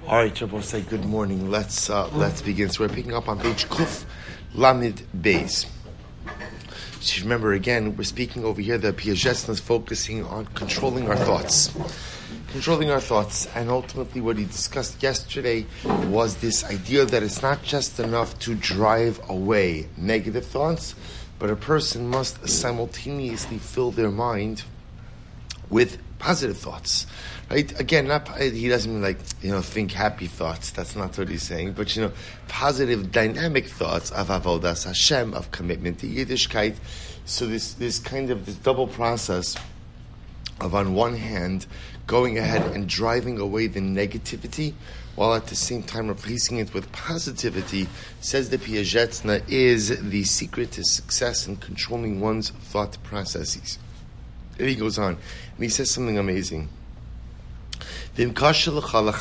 All right, Rabbi, say good morning. Let's begin. So we're picking up on page Kuf Lamed Beis. So remember again, we're speaking over here. The Piaget is focusing on controlling our thoughts, and ultimately, what he discussed yesterday was this idea that it's not just enough to drive away negative thoughts, but a person must simultaneously fill their mind with positive thoughts. Right? Again, he doesn't mean like, think happy thoughts. That's not what he's saying. But, positive, dynamic thoughts of avodas Hashem, of commitment to Yiddishkeit. So this kind of this double process of, on one hand, going ahead and driving away the negativity, while at the same time replacing it with positivity, says the Piaget, is the secret to success in controlling one's thought processes. And he goes on, and he says something amazing. I'm in the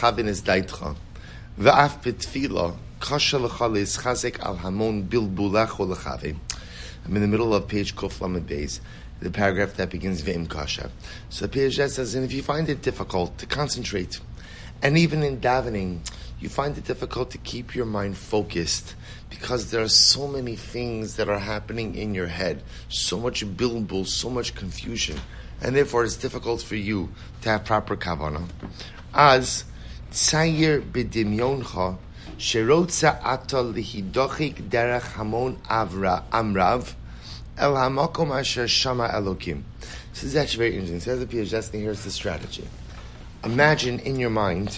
middle of page Kuf Lamed Beis, the paragraph that begins Ve'im Kasha. So Piaget says, and if you find it difficult to concentrate, and even in davening, you find it difficult to keep your mind focused, because there are so many things that are happening in your head, so much bilbul, so much confusion, and therefore it's difficult for you to have proper kavanah. As tzayir b'dimyoncha sherotza ata lihidochik derech hamon amrav el hamakom asher shama elokim. This is actually very interesting. Says the Piaget, here's the strategy. Imagine in your mind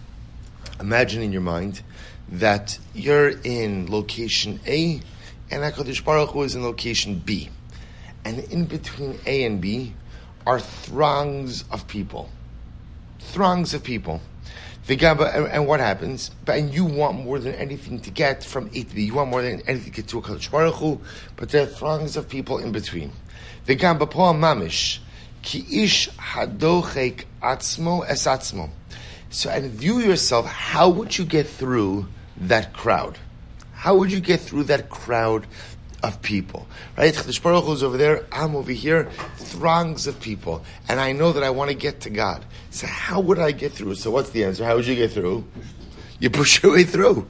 that you're in location A and HaKadosh Baruch Hu is in location B. And in between A and B are throngs of people. And what happens? And you want more than anything to get from A to B. You want more than anything to get to HaKadosh Baruch Hu, but there are throngs of people in between. V'gam b'po'am mamish ki ish hadochek atzmo es atzmo. So, and view yourself, how would you get through that crowd? How would you get through that crowd of people? Right? Chadash Baruch Hu is over there, I'm over here, throngs of people. And I know that I want to get to God. So how would I get through? So what's the answer? How would you get through? You push your way through.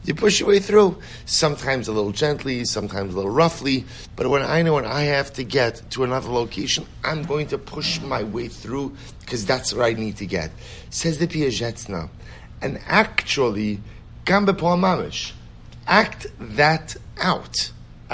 Sometimes a little gently, sometimes a little roughly. But when I know when I have to get to another location, I'm going to push my way through because that's where I need to get. Says the Piaget now. And actually, gam b'po'am mamish, act that out.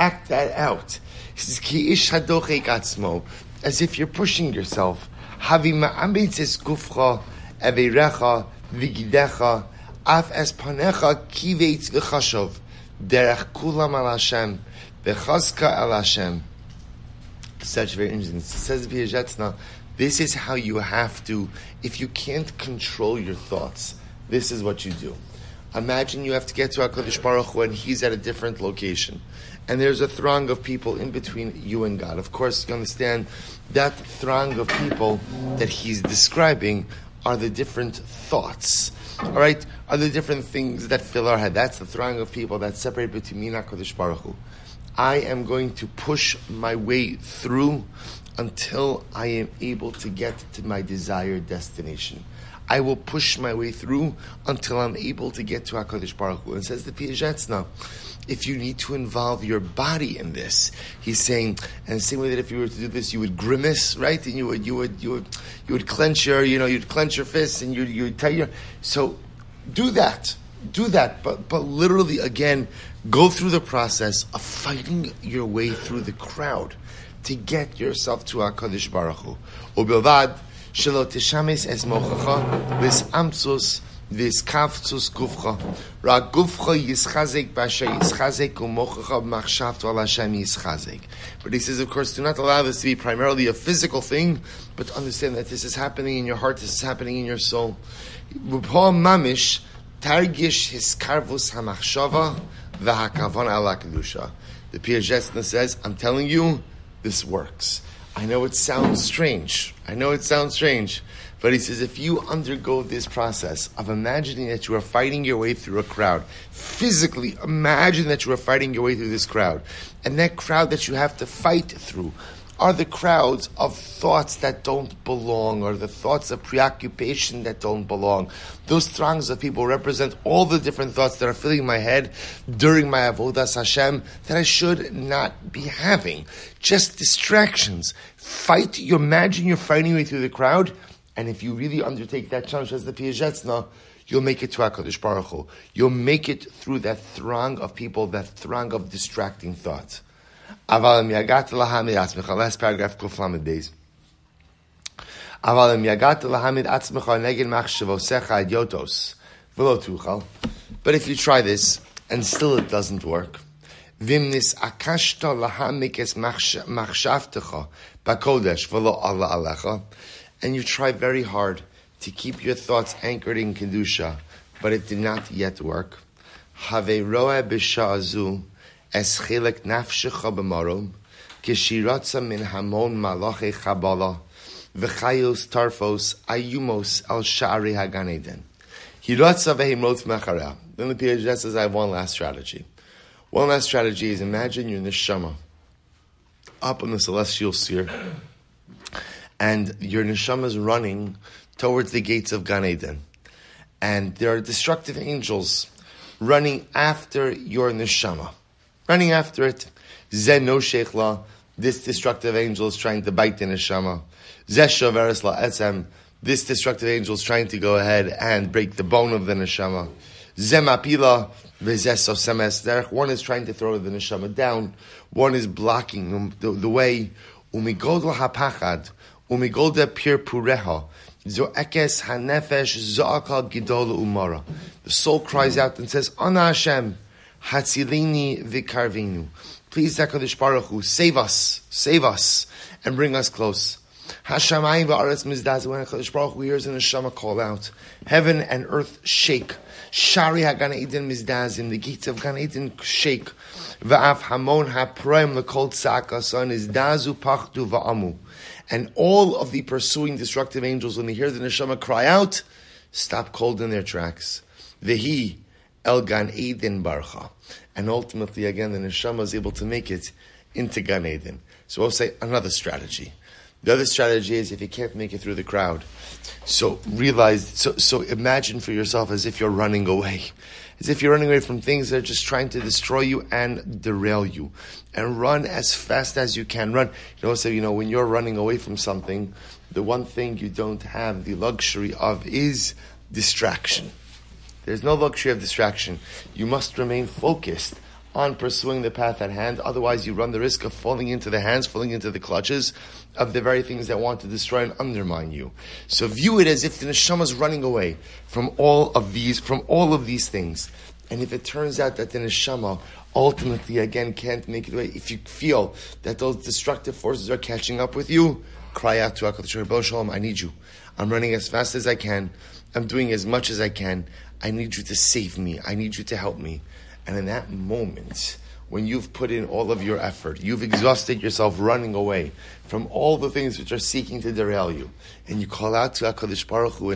He says, ki ish hadochek atzmo, as if you're pushing yourself. Havi ma'amitzes gufcha, eveirecha, vigidecha, af es panecha kiveitz v'chashov, derech kulam al Hashem, v'chazka al Hashem. Such very interesting. It says Piaget now, this is how you have to, if you can't control your thoughts, this is what you do. Imagine you have to get to HaKadosh Baruch Hu and he's at a different location. And there's a throng of people in between you and God. Of course, you understand that throng of people that he's describing are the different thoughts. All right? Are the different things that fill our head. That's the throng of people that separate between me and HaKadosh Baruch Hu. I am going to push my way through until I am able to get to my desired destination. I will push my way through until I'm able to get to HaKadosh Baruch Hu. And says the Piaget now, if you need to involve your body in this, he's saying, and the same way that if you were to do this, you would grimace, right? And you would clench you'd clench your fists and you'd tell your. So do that, but literally again, go through the process of fighting your way through the crowd to get yourself to HaKadosh Baruch Hu. Ubilvad shelo tishames es mochacha vis amtsus vis kavtsus gufcha ra gufcha yischazek b'asher yischazek u'mochacha b'machshavto al Hashem yischazek. But he says, of course, do not allow this to be primarily a physical thing, but understand that this is happening in your heart, this is happening in your soul. B'po'am mamish targish hiskarvus hamachshava v'hakavan ala kedusha. The Piaget says, I'm telling you, this works. I know it sounds strange, but he says if you undergo this process of imagining that you are fighting your way through a crowd, physically imagine that you are fighting your way through this crowd, and that crowd that you have to fight through are the crowds of thoughts that don't belong, or the thoughts of preoccupation that don't belong. Those throngs of people represent all the different thoughts that are filling my head during my avodas Hashem that I should not be having. Just distractions. Imagine you're fighting your way through the crowd, and if you really undertake that challenge as the Piazetzna, you'll make it to HaKadosh Baruch Hu. You'll make it through that throng of people, that throng of distracting thoughts. Last paragraph, Kuf Lamed Beis. But if you try this, and still it doesn't work, and you try very hard to keep your thoughts anchored in Kedusha, but it did not yet work, Es chilek nafshecha b'marom, kishiratza min hamon malachi chabala, v'chayos tarfos ayumos al sha'ari hagan eden. Hiratza v'himrot mechareh. Then the Piaget says, I have one last strategy. One last strategy is, imagine you're in the neshama, up in the celestial sphere, and your neshama is running towards the gates of Gan Eden, and there are destructive angels running after your neshama. Running after it. Zeh no sheikhla. This destructive angel is trying to bite the neshama. Zeh shoveres la etzem. This destructive angel is trying to go ahead and break the bone of the neshama. Zeh mapila v'zeh sosemes derech. One is trying to throw the neshama down. One is blocking the way. Umigod hapachad. Umigod pir pureha. Zo'ekes hanefesh zo'akal gidol umara. The soul cries out and says, Ana Hashem. Hatzilini v'karvinu. Please, HaKadosh Baruch Hu, save us, and bring us close. Hashamayim v'aretz mizdaz. When HaKadosh Baruch Hu hears the neshama call out, heaven and earth shake. Shari haGan Eden mizdazim. The gates of Gan Eden shake. V'af hamon haproim l'kol tzaka son izdazu pachdu v'amu. And all of the pursuing destructive angels, when they hear the neshama cry out, stop cold in their tracks. V'hi El Gan Eden Barcha. And ultimately, again, the neshama is able to make it into Gan Eden. So I'll say another strategy. The other strategy is, if you can't make it through the crowd, so imagine for yourself as if you're running away. As if you're running away from things that are just trying to destroy you and derail you. And run as fast as you can. Run. When you're running away from something, the one thing you don't have the luxury of is distraction. There's no luxury of distraction. You must remain focused on pursuing the path at hand. Otherwise, you run the risk of falling into the hands, falling into the clutches of the very things that want to destroy and undermine you. So view it as if the neshama is running away from all of these things. And if it turns out that the neshama ultimately, again, can't make it away, if you feel that those destructive forces are catching up with you, cry out to HaKadosh Baruch Hu, I need you. I'm running as fast as I can. I'm doing as much as I can. I need you to save me. I need you to help me. And in that moment, when you've put in all of your effort, you've exhausted yourself running away from all the things which are seeking to derail you, and you call out to HaKadosh Baruch Hu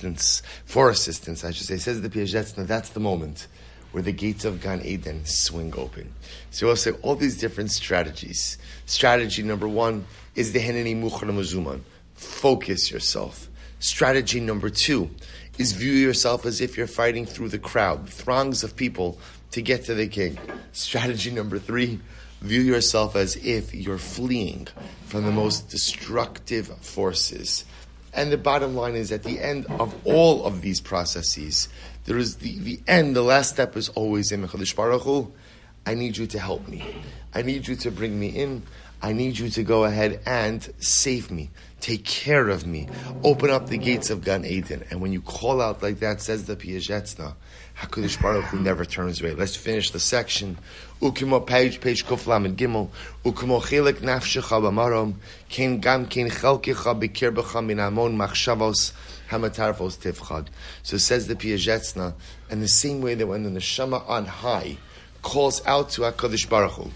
for assistance, I should say, says the Piazetzna, that's the moment where the gates of Gan Eden swing open. So I'll say all these different strategies. Strategy number one is the Heneni Muchar Mazuman. Focus yourself. Strategy number two is view yourself as if you're fighting through the crowd, throngs of people, to get to the king. Strategy number three, view yourself as if you're fleeing from the most destructive forces. And the bottom line is, at the end of all of these processes, there is the end, the last step is always in HaKadosh Baruch Hu, I need you to help me. I need you to bring me in. I need you to go ahead and save me. Take care of me. Open up the gates of Gan Eden. And when you call out like that, says the Piazetzna, HaKadosh Baruch Hu never turns away. Let's finish the section. Ukimo page Kuf Lamed Gimel. Ukimo chilek nafshecha b'marom. Ken gam ken chelkecha b'kirbecha min amon machshavos hamatarvos tivchad. So says the Piazetzna, in the same way that when the neshama on high calls out to HaKadosh Baruch Hu,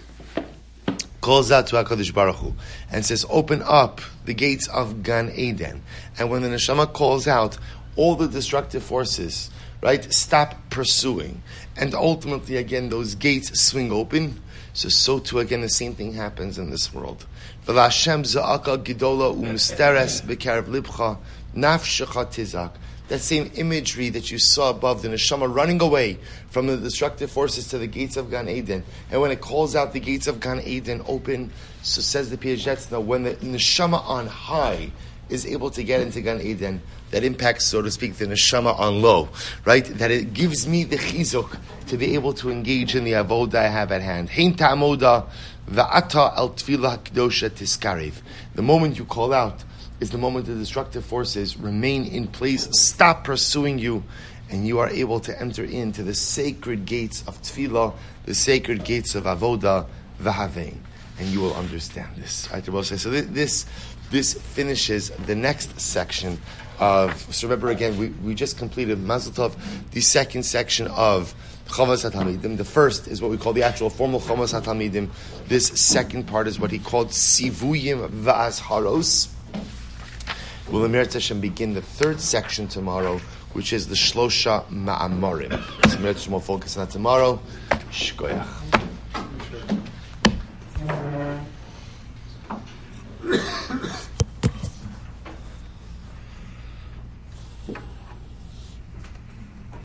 and says, open up the gates of Gan Eden. And when the neshama calls out, all the destructive forces, right, stop pursuing. And ultimately, again, those gates swing open. So too again the same thing happens in this world. V'lashem za'aka gidola u'misteres b'karev libcha nafshecha tizak. That same imagery that you saw above, the neshama running away from the destructive forces to the gates of Gan Eden. And when it calls out the gates of Gan Eden open, so says the Piagetzna, when the neshama on high is able to get into Gan Eden, that impacts, so to speak, the neshama on low, right? That it gives me the chizuk to be able to engage in the avodah I have at hand. Hein ta'amoda va'ata al tefillah kedosha tiskarev. The moment you call out is the moment the destructive forces remain in place, stop pursuing you, and you are able to enter into the sacred gates of tefillah, the sacred gates of avodah v'havein, and you will understand this. So this finishes the next section of. So remember again, we just completed Mazel Tov, the second section of Chavos HaTalmidim. The first is what we call the actual formal Chavos HaTalmidim. This second part is what he called Sivuyim V'Azharos. We'll Emeretz Hashem begin the third section tomorrow, which is the Shlosha Ma'amorim. So Emeretz Hashem will focus on that tomorrow. Shkoyach.